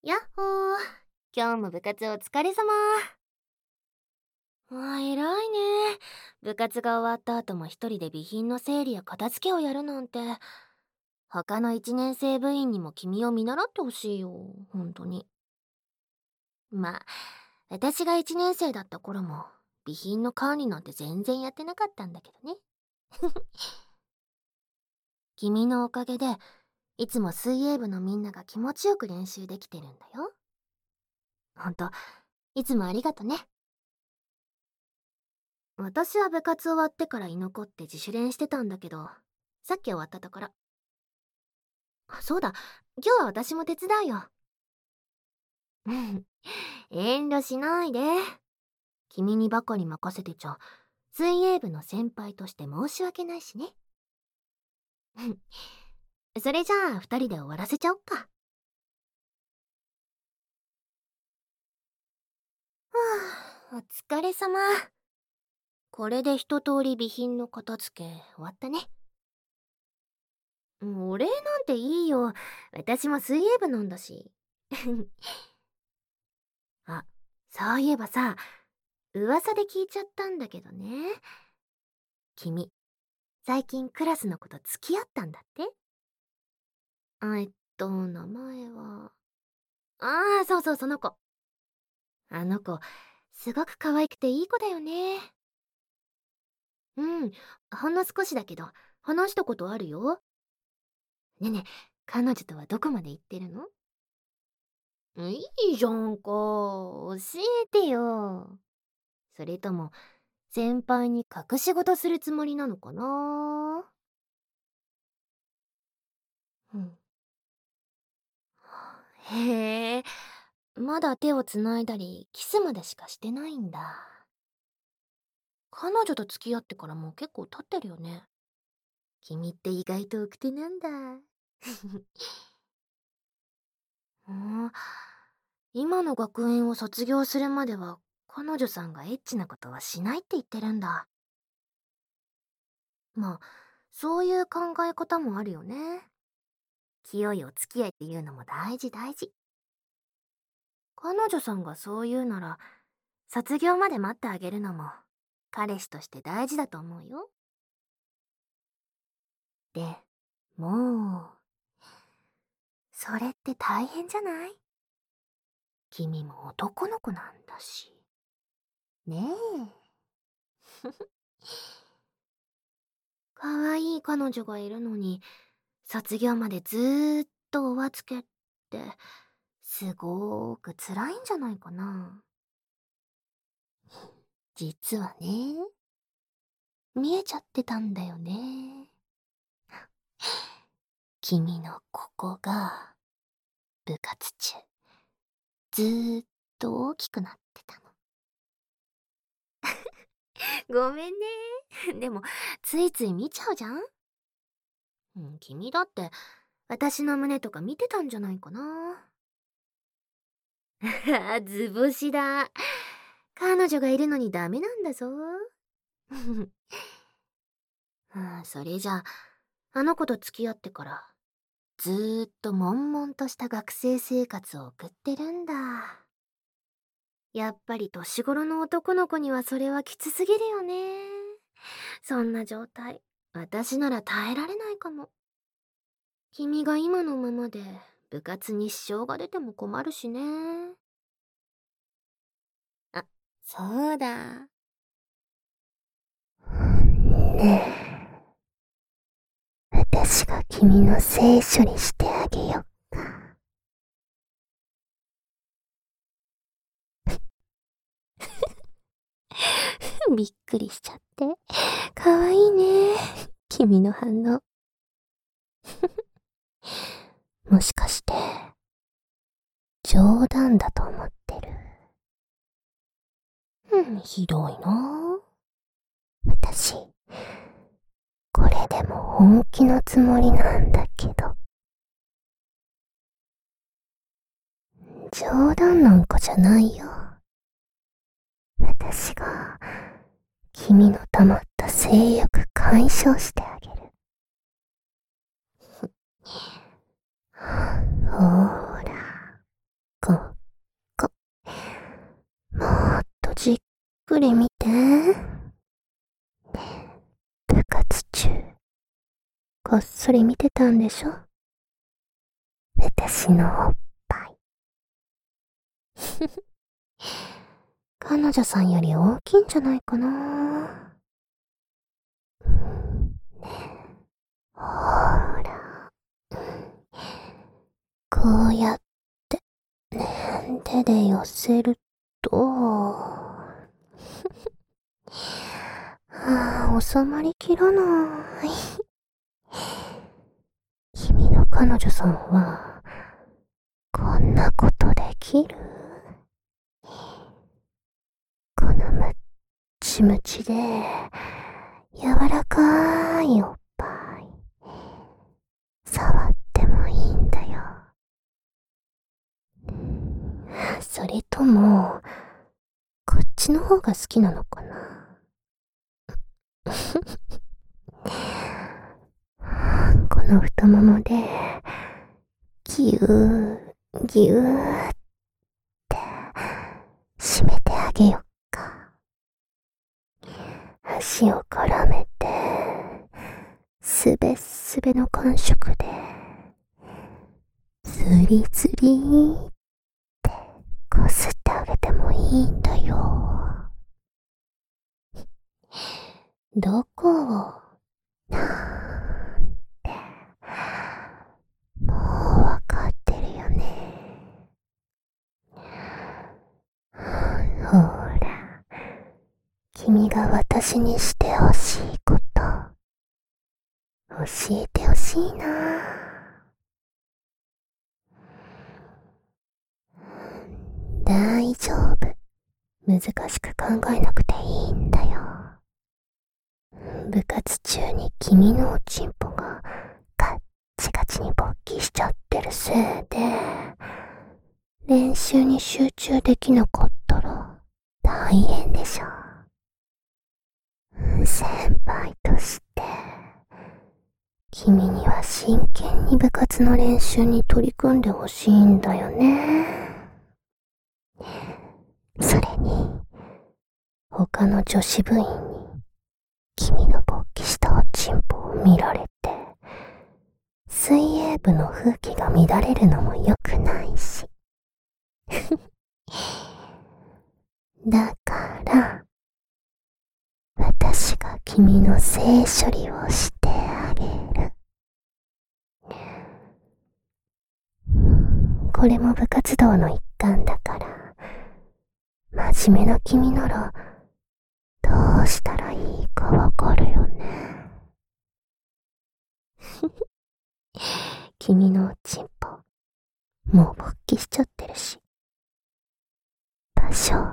やっほー。今日も部活お疲れ様。偉いね。部活が終わった後も一人で備品の整理や片付けをやるなんて。他の一年生部員にも君を見習ってほしいよ。本当に。まあ、私が一年生だった頃も、備品の管理なんて全然やってなかったんだけどね。君のおかげで、いつも水泳部のみんなが気持ちよく練習できてるんだよ。ほんと、いつもありがとね。私は部活終わってから居残って自主練してたんだけど、さっき終わったところ。そうだ、今日は私も手伝うよ。うん、遠慮しないで。君にばかり任せてちゃ、水泳部の先輩として申し訳ないしね。それじゃあ二人で終わらせちゃおっか。はあ、お疲れ様。これで一通り備品の片付け終わったね。お礼なんていいよ。私も水泳部なんだし。あ、そういえばさ、噂で聞いちゃったんだけどね。君、最近クラスの子と付き合ったんだって？名前は。ああ、そうそう、その子。あの子、すごく可愛くていい子だよね。うん、ほんの少しだけど、話したことあるよ。ねえねえ、彼女とはどこまで行ってるの？いいじゃんか。教えてよ。それとも、先輩に隠し事するつもりなのかな？うん。へえ、まだ手をつないだり、キスまでしかしてないんだ。彼女と付き合ってからもう結構経ってるよね。君って意外と奥手なんだ。うん、今の学園を卒業するまでは、彼女さんがエッチなことはしないって言ってるんだ。まあ、そういう考え方もあるよね。清いお付き合いっていうのも大事大事。彼女さんがそう言うなら、卒業まで待ってあげるのも、彼氏として大事だと思うよ。で、もう、それって大変じゃない？君も男の子なんだし。ねえ。可愛い彼女がいるのに、卒業までずーっとお預けって、すごーく辛いんじゃないかな。実はね、見えちゃってたんだよね。君のここが、部活中、ずーっと大きくなってたの。ごめんね。でも、ついつい見ちゃうじゃん。君だって、私の胸とか見てたんじゃないかな。図星だ。彼女がいるのにダメなんだぞ。それじゃあ、あの子と付き合ってから、ずーっと悶々とした学生生活を送ってるんだ。やっぱり年頃の男の子にはそれはきつすぎるよね。そんな状態、私なら耐えられないかも。君が今のままで部活に支障が出ても困るしね。あ、そうだ。ねえ、私が君の聖書にしてあげよっか。びっくりしちゃって。かわいいね。君の反応。もしかして、冗談だと思ってる？ひどいな。私、これでも本気のつもりなんだけど。冗談なんかじゃないよ。私が、君の溜まった性欲解消してあげる。ほーら、 り見て。部活中、こっそり見てたんでしょ？私のおっぱい。彼女さんより大きいんじゃないかな。ほら、こうやって、手で寄せると、収まりきらない。君の彼女さんは、こんなことできる？このむっちむちで、柔らかいおっぱい、触ってもいいんだよ。それとも、こっちの方が好きなのかな？この太ももで、ぎゅー、ぎゅーって、締めてあげよっか。足を絡めて、すべすべの感触で、ズリズリーってこすってあげてもいいんだよ。どこを、なんて、もうわかってるよね。ほら、君が私にしてほしいこと、教えてほしいな。大丈夫。難しく考えなくていいんだよ。部活中に君のおちんぽがガッチガチに勃起しちゃってるせいで、練習に集中できなかったら大変でしょ。先輩として、君には真剣に部活の練習に取り組んでほしいんだよね。それに、他の女子部員に君の勃起したおちんぽを見られて、水泳部の風紀が乱れるのも良くないし。だから、私が君の性処理をしてあげる。これも部活動の一環だから、真面目な君なら、どうしたらいいかわかるよね。君のおちんぽ、もう勃起しちゃってるし、場所